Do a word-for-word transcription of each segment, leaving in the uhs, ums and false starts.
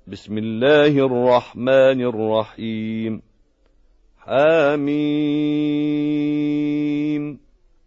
بسم الله الرحمن الرحيم. حميم.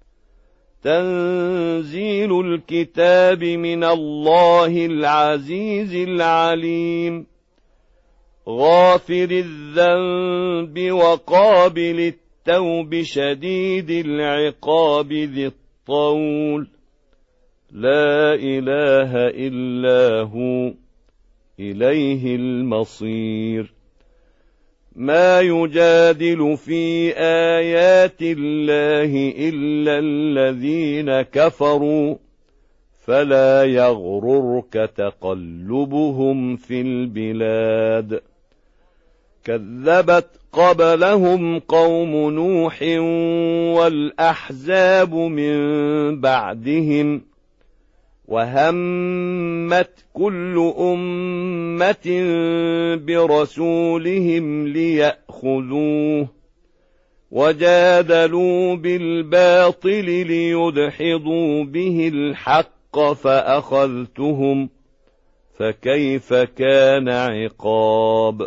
تنزيل الكتاب من الله العزيز العليم. غافر الذنب وقابل التوب شديد العقاب ذي الطول. لا إله إلا هو إليه المصير. ما يجادل في آيات الله إلا الذين كفروا فلا يغررك تقلبهم في البلاد. كذبت قبلهم قوم نوح والأحزاب من بعدهم وهمت كل أمة برسولهم ليأخذوه وجادلوا بالباطل ليدحضوا به الحق فأخذتهم فكيف كان عقاب.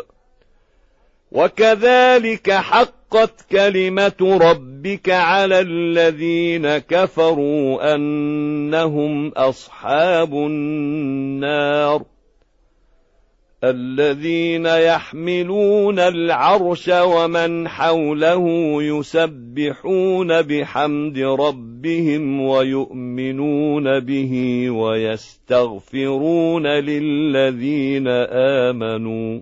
وكذلك حقت كلمة ربك على الذين كفروا أنهم أصحاب النار. الذين يحملون العرش ومن حوله يسبحون بحمد ربهم ويؤمنون به ويستغفرون للذين آمنوا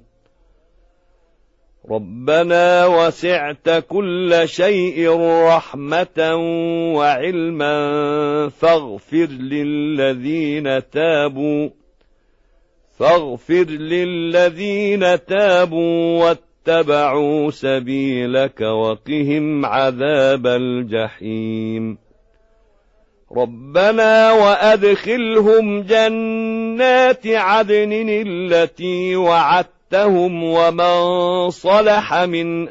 ربنا وسعت كل شيء رحمة وعلما فاغفر للذين تابوا فاغفر للذين تابوا واتبعوا سبيلك وقهم عذاب الجحيم. ربنا وأدخلهم جنات عدن التي وعدتهم ومن صلح من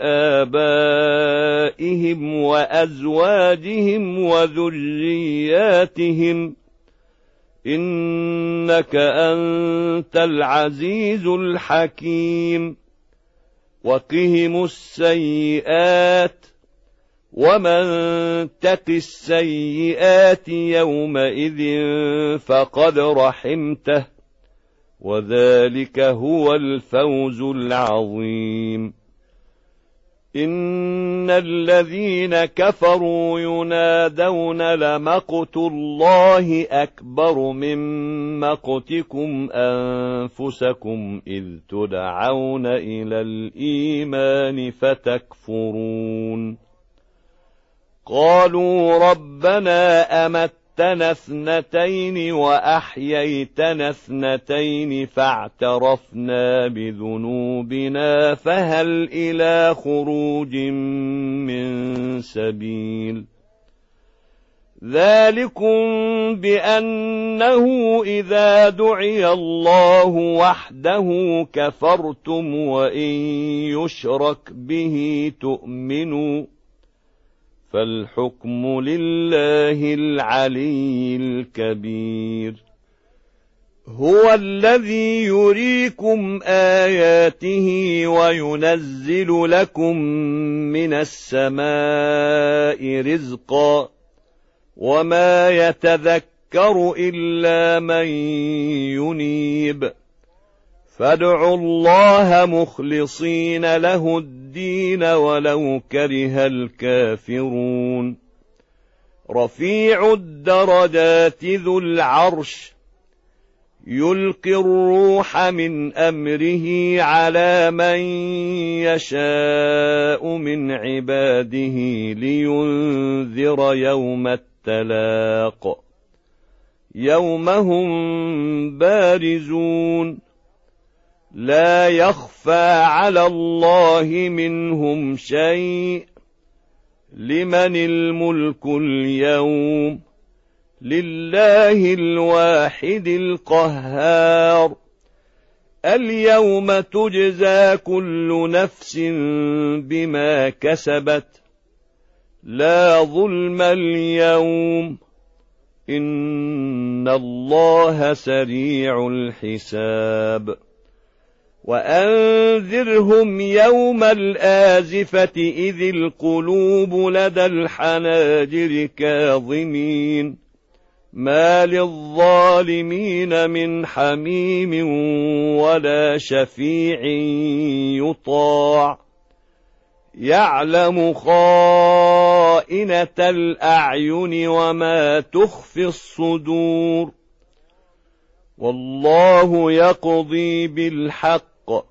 آبائهم وأزواجهم وذرياتهم إنك أنت العزيز الحكيم. وقهم السيئات ومن تق السيئات يومئذ فقد رحمته وذلك هو الفوز العظيم. إن الذين كفروا ينادون لمقت الله أكبر من مقتكم أنفسكم إذ تدعون إلى الإيمان فتكفرون. قالوا ربنا أمتنا اثنتين وأحييتنا اثنتين فاعترفنا بذنوبنا فهل إلى خروج من سبيل. ذلكم بأنه إذا دعي الله وحده كفرتم وإن يشرك به تؤمنوا فالحكم لله العلي الكبير. هو الذي يريكم آياته وينزل لكم من السماء رزقا وما يتذكر إلا من ينيب. فادعوا الله مخلصين له الدين ولو كره الكافرون. رفيع الدرجات ذو العرش يلقي الروح من أمره على من يشاء من عباده لينذر يوم التلاق يوم هم بارزون لا يخفى على الله منهم شيء. لمن الملك اليوم لله الواحد القهار. اليوم تجزى كل نفس بما كسبت لا ظلم اليوم إن الله سريع الحساب. وأنذرهم يوم الآزفة إذ القلوب لدى الحناجر كاظمين ما للظالمين من حميم ولا شفيع يطاع يعلم خائنة الأعين وما تخفي الصدور والله يقضي بالحق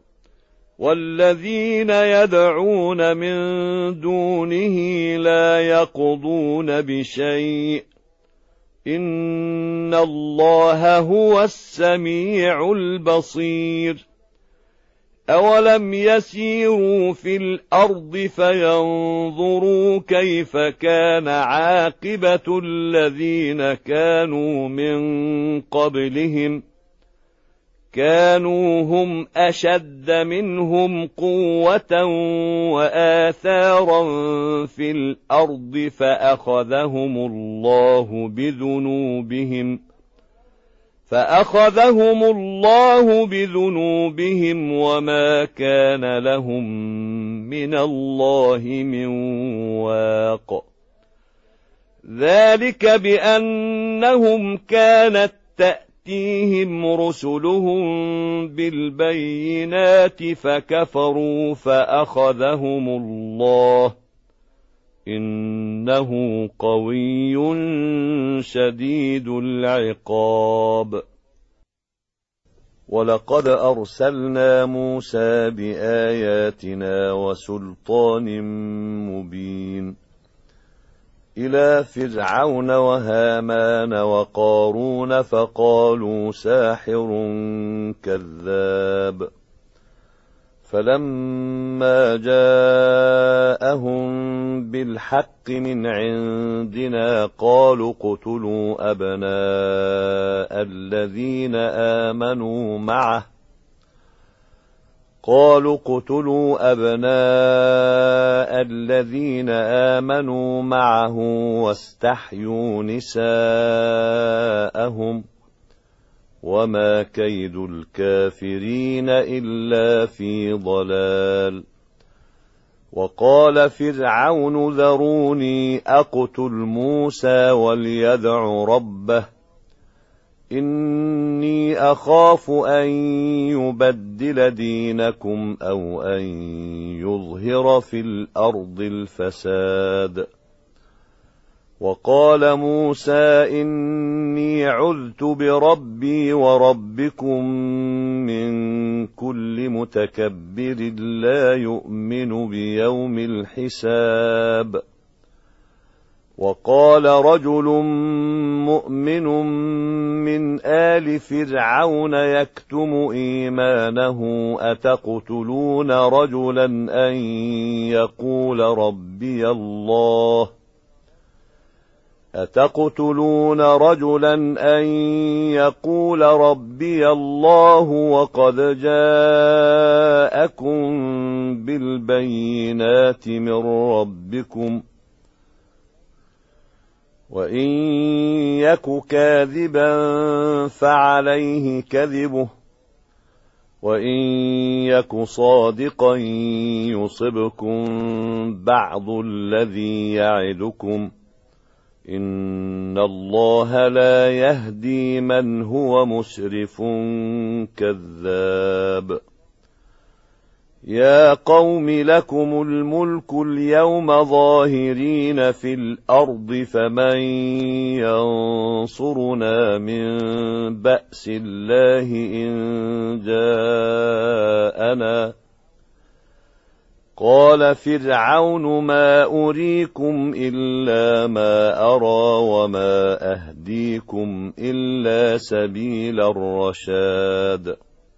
والذين يدعون من دونه لا يقضون بشيء إن الله هو السميع البصير أولم يسيروا في الأرض فينظروا كيف كان عاقبة الذين كانوا من قبلهم كانوا هم أشد منهم قوة وآثارا في الأرض فأخذهم الله بذنوبهم فأخذهم الله بذنوبهم وما كان لهم من الله من واق ذلك بأنهم كانت تأتيهم رسلهم بالبينات فكفروا فأخذهم الله إنه قوي شديد العقاب ولقد أرسلنا موسى بآياتنا وسلطان مبين إلى فرعون وهامان وقارون فقالوا ساحر كذاب فلما جاءهم بالحق من عندنا قالوا اقتلوا أبناء الذين آمنوا معه قالوا اقتلوا أبناء الذين آمنوا معه واستحيوا نساءهم وما كيد الكافرين إلا في ضلال وقال فرعون ذروني أقتل موسى وليدع ربه إني أخاف أن يبدل دينكم أو أن يظهر في الأرض الفساد وقال موسى إني عذت بربي وربكم من كل متكبر لا يؤمن بيوم الحساب وقال رجل مؤمن من آل فرعون يكتم إيمانه أتقتلون رجلا أن يقول ربي الله أتقتلون رجلا أن يقول ربي الله وقد جاءكم بالبينات من ربكم وإن يك كاذبا فعليه كذبه وإن يك صادقا يصبكم بعض الذي يعدكم إن الله لا يهدي من هو مسرف كذاب يا قوم لكم الملك اليوم ظاهرين في الأرض فمن ينصرنا من بأس الله إن جاءنا قال فرعون ما أريكم إلا ما أرى وما أهديكم إلا سبيل الرشاد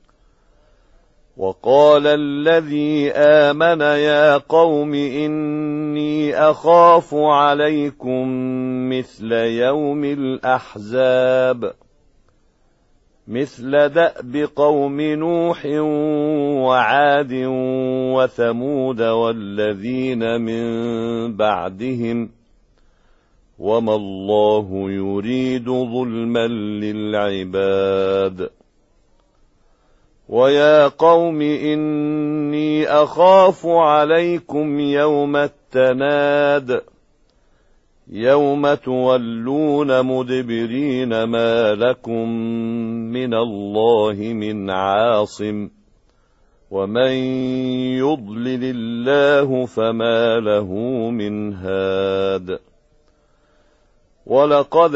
وقال الذي آمن يا قوم إني أخاف عليكم مثل يوم الأحزاب مثل دأب قوم نوح وعاد وثمود والذين من بعدهم وما الله يريد ظلما للعباد ويا قوم إني أخاف عليكم يوم التناد يوم تولون مدبرين ما لكم من الله من عاصم ومن يضلل الله فما له من هاد ولقد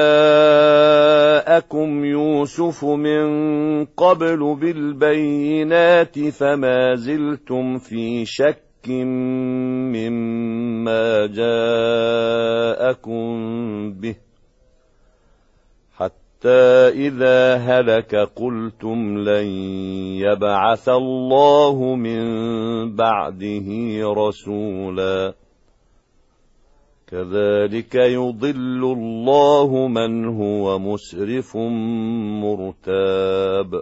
جاءكم يوسف من قبل بالبينات فما زلتم في شك مما جاءكم به حتى إذا هلك قلتم لن يبعث الله من بعده رسولا كذلك يضل الله من هو مسرف مرتاب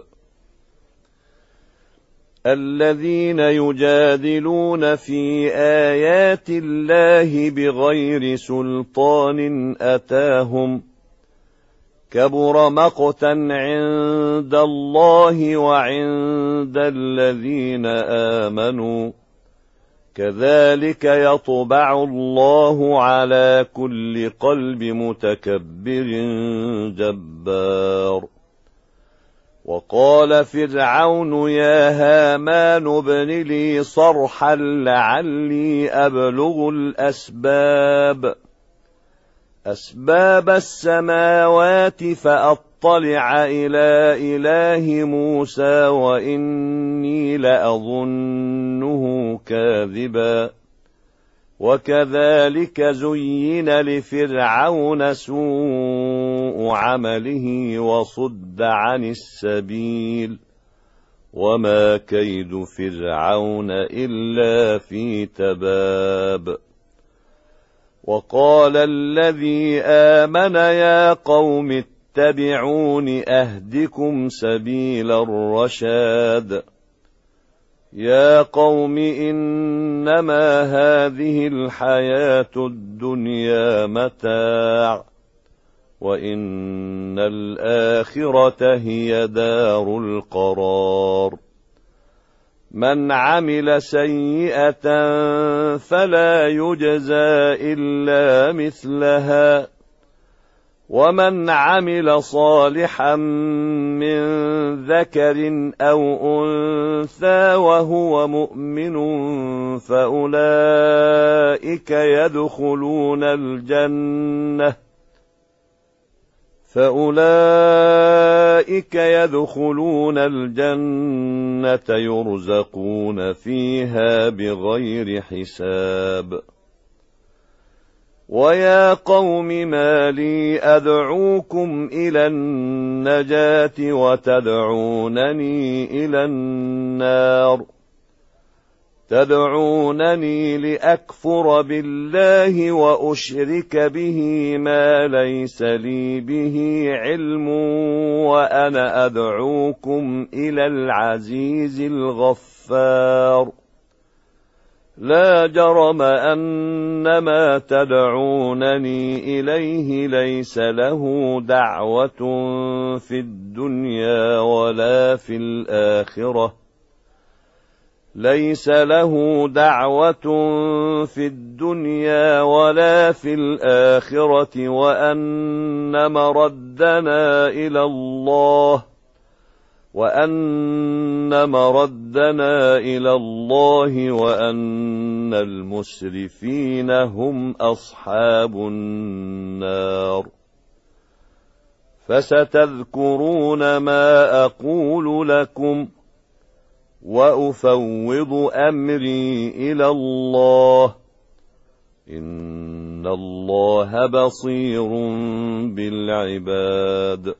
الذين يجادلون في آيات الله بغير سلطان أتاهم كبر مقتا عند الله وعند الذين آمنوا كذلك يطبع الله على كل قلب متكبر جبار وقال فرعون يا هامان ابن لي صرحا لعلي أبلغ الأسباب أسباب السماوات فأطلع إلى إله موسى وإني لأظنه كاذبا وكذلك زين لفرعون سوء عمله وصد عن السبيل وما كيد فرعون إلا في تباب وقال الذي آمن يا قوم اتبعون أهدكم سبيل الرشاد يا قوم إنما هذه الحياة الدنيا متاع وإن الآخرة هي دار القرار من عمل سيئة فلا يجزى إلا مثلها ومن عمل صالحا من ذكر أو أنثى وهو مؤمن فأولئك يدخلون الجنة فأولئك يدخلون الجنة يرزقون فيها بغير حساب ويا قوم ما لي أدعوكم إلى النجاة وتدعونني إلى النار تدعونني لأكفر بالله وأشرك به ما ليس لي به علم وأنا أدعوكم إلى العزيز الغفار لا جرم أن ما تدعونني إليه ليس له دعوة في الدنيا ولا في الآخرة ليس له دعوة في الدنيا ولا في الآخرة وأن مردنا إلى الله وأن مردنا إلى الله وأن المسرفين هم أصحاب النار فستذكرون ما أقول لكم وأفوض أمري إلى الله إن الله بصير بالعباد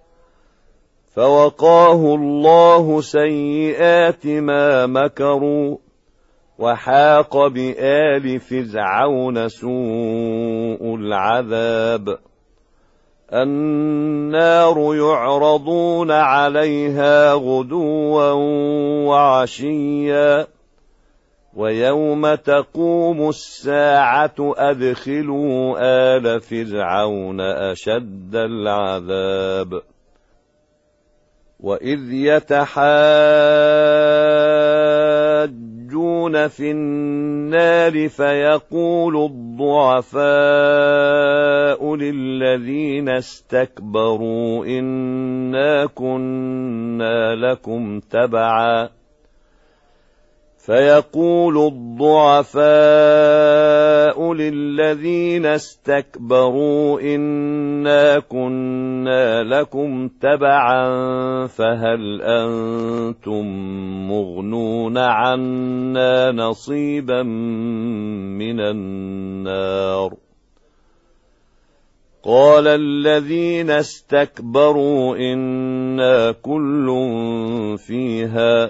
فوقاه الله سيئات ما مكروا وحاق بآل فرعون سوء العذاب النار يعرضون عليها غدوا وعشيا ويوم تقوم الساعة أدخلوا آل فرعون أشد العذاب وإذ يتحاجون في النار فيقول الضعفاء للذين استكبروا إنا كنا لكم تبعا فيقول الضعفاء للذين استكبروا إنا كنا لكم تبعا فهل أنتم مغنون عنا نصيبا من النار قال الذين استكبروا إنا كل فيها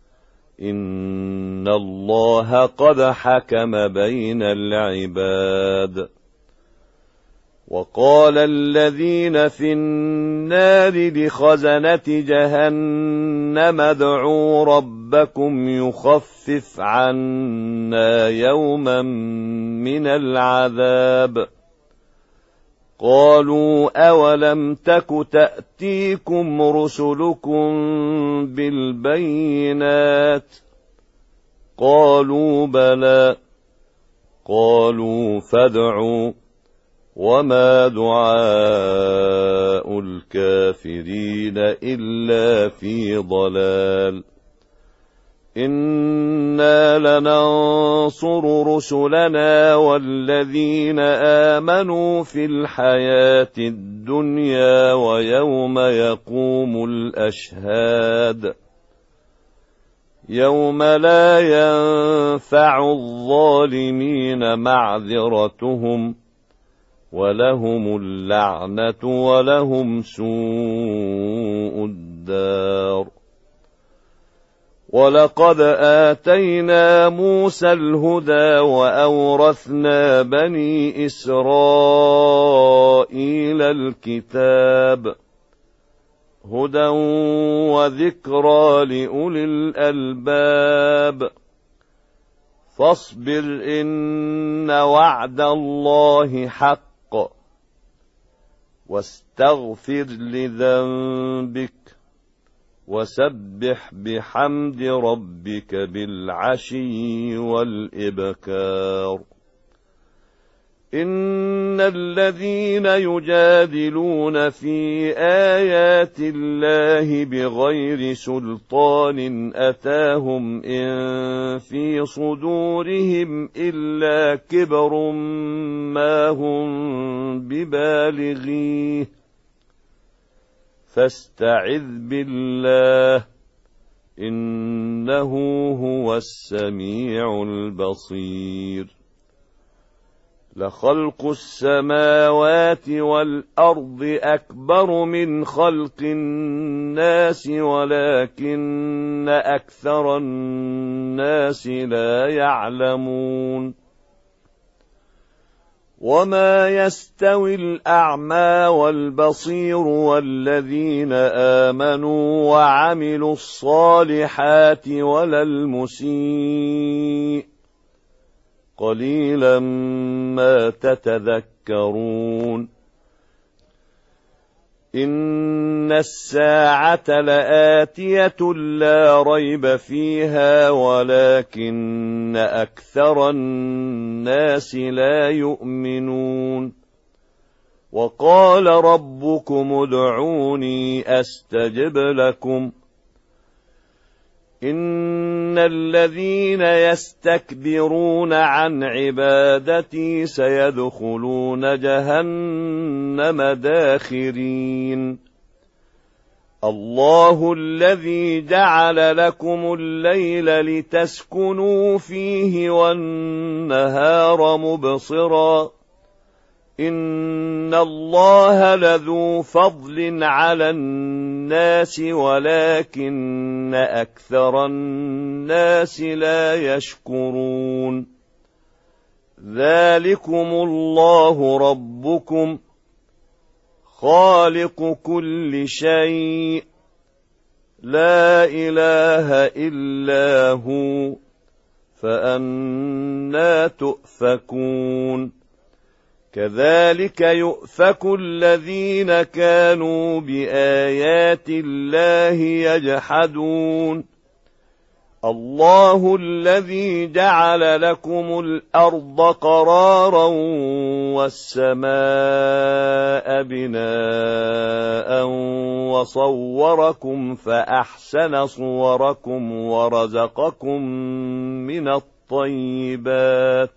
إن الله قد حكم بين العباد وقال الذين في النار لخزنة جهنم ادعوا ربكم يخفف عنا يوما من العذاب قالوا أولم تك تأتيكم رسلكم بالبينات قالوا بلى قالوا فادعوا وما دعاء الكافرين إلا في ضلال إنا لننصر رسلنا والذين آمنوا في الحياة الدنيا ويوم يقوم الأشهاد يوم لا ينفع الظالمين معذرتهم ولهم اللعنة ولهم سوء الدار ولقد آتينا موسى الهدى وأورثنا بني إسرائيل الكتاب هدى وذكرى لأولي الألباب فاصبر إن وعد الله حق واستغفر لذنبك وسبح بحمد ربك بالعشي والإبكار إن الذين يجادلون في آيات الله بغير سلطان أتاهم إن في صدورهم إلا كبر ما هم ببالغيه فاستعذ بالله إنه هو السميع البصير لخلق السماوات والأرض أكبر من خلق الناس ولكن أكثر الناس لا يعلمون وما يستوي الأعمى والبصير والذين آمنوا وعملوا الصالحات ولا المسيء قليلا ما تتذكرون إن الساعة لآتية لا ريب فيها ولكن أكثر الناس لا يؤمنون وقال ربكم ادعوني أستجب لكم إن الذين يستكبرون عن عبادتي سيدخلون جهنم داخرين الله الذي جعل لكم الليل لتسكنوا فيه والنهار مبصرا إن الله لذو فضل على الناس ولكن أكثر الناس لا يشكرون ذلكم الله ربكم خالق كل شيء لا إله إلا هو فأنى تؤفكون كذلك يؤفك الذين كانوا بآيات الله يجحدون الله الذي جعل لكم الأرض قرارا والسماء بناء وصوركم فأحسن صوركم ورزقكم من الطيبات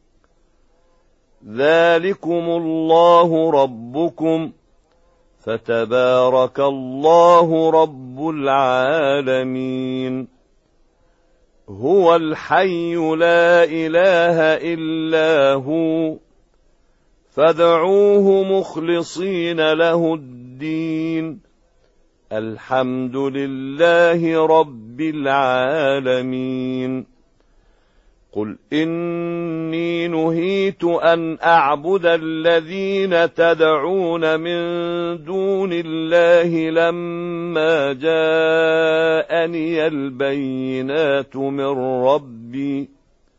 ذلكم الله ربكم فتبارك الله رب العالمين هو الحي لا إله إلا هو فادعوه مخلصين له الدين الحمد لله رب العالمين قل إني نهيت أن أعبد الذين تدعون من دون الله لما جاءني البينات من ربي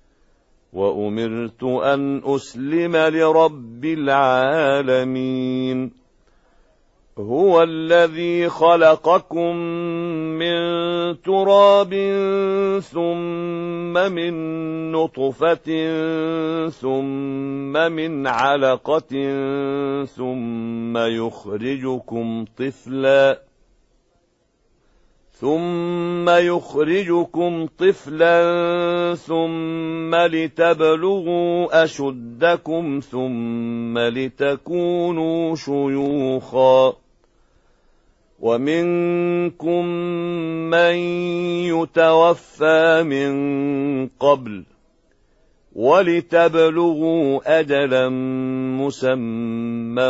وأمرت أن أسلم لرب العالمين هو الذي خلقكم من تراب ثم من نطفة ثم من علقة ثم يخرجكم طفلا ثم يخرجكم طفلا ثم لتبلغوا أشدكم ثم لتكونوا شيوخا ومنكم من يتوفى من قبل ولتبلغوا أجلا مسمى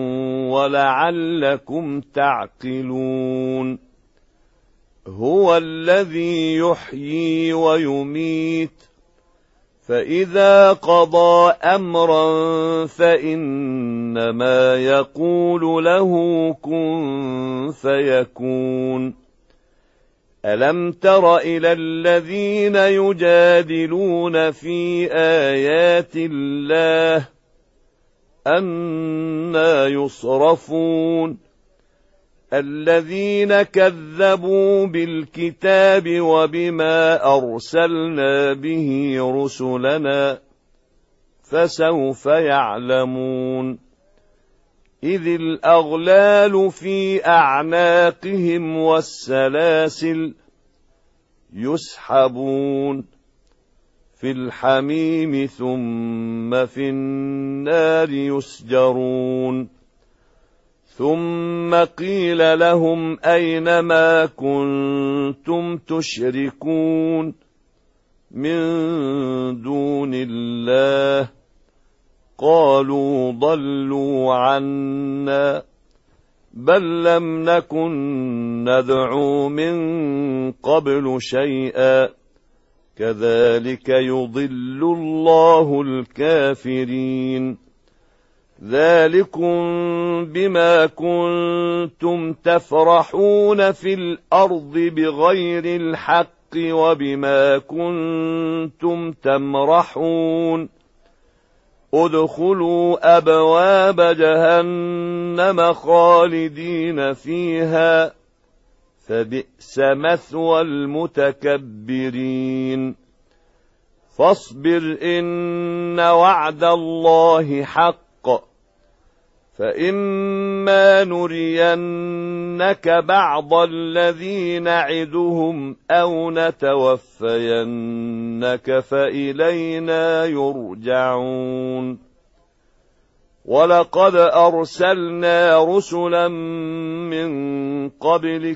ولعلكم تعقلون هو الذي يحيي ويميت فإذا قضى أمرا فإنما يقول له كن فيكون ألم تر إلى الذين يجادلون في آيات الله أنى يصرفون الذين كذبوا بالكتاب وبما أرسلنا به رسلنا فسوف يعلمون إذ الأغلال في أعناقهم والسلاسل يسحبون في الحميم ثم في النار يسجرون ثم قيل لهم أين ما كنتم تشركون من دون الله قالوا ضلوا عنا بل لم نكن ندعو من قبل شيئا كذلك يضل الله الكافرين ذلكم بما كنتم تفرحون في الأرض بغير الحق وبما كنتم تمرحون ادخلوا أبواب جهنم خالدين فيها فبئس مثوى المتكبرين فاصبر إن وعد الله حق فإما نرينك بعض الذي نعدهم أو نتوفينك فإلينا يرجعون ولقد أرسلنا رسلا من قبلك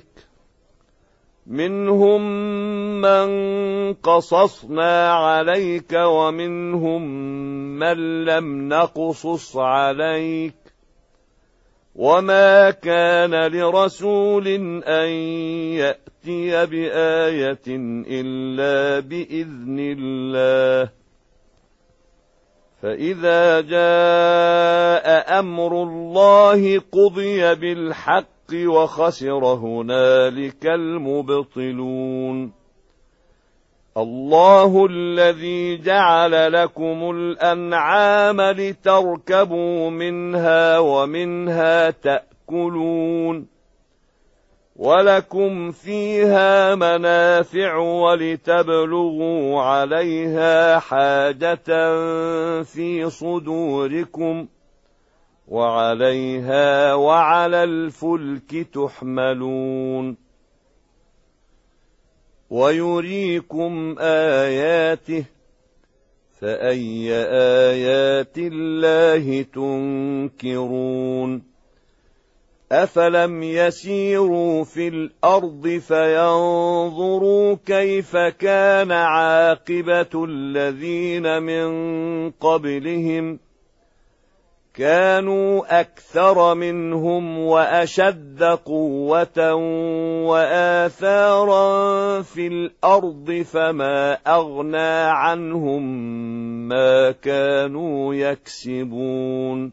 منهم من قصصنا عليك ومنهم من لم نقصص عليك وما كان لرسول أن يأتي بآية إلا بإذن الله فإذا جاء أمر الله قضي بالحق وخسر هنالك المبطلون الله الذي جعل لكم الأنعام لتركبوا منها ومنها تأكلون ولكم فيها منافع ولتبلغوا عليها حاجة في صدوركم وعليها وعلى الفلك تحملون ويريكم آياته فأي آيات الله تنكرون أفلم يسيروا في الأرض فينظروا كيف كان عاقبة الذين من قبلهم كانوا أكثر منهم وأشد قوة وآثارا في الأرض فما أغنى عنهم ما كانوا يكسبون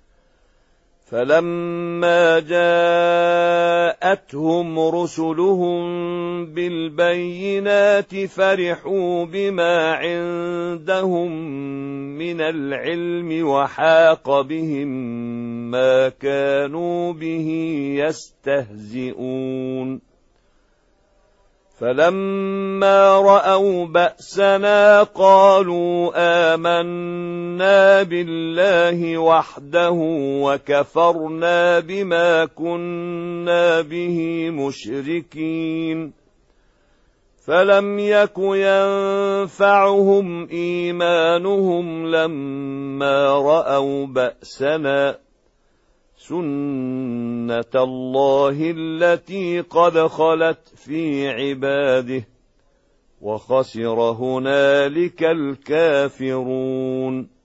فلما جاءتهم رسلهم بالبينات فرحوا بما عندهم من العلم وحاق بهم ما كانوا به يستهزئون فلما رأوا بأسنا قالوا آمنا بالله وحده وكفرنا بما كنا به مشركين فلم يك ينفعهم إيمانهم لما رأوا بأسنا سنة الله التي قد خلت في عباده وخسر هنالك الكافرون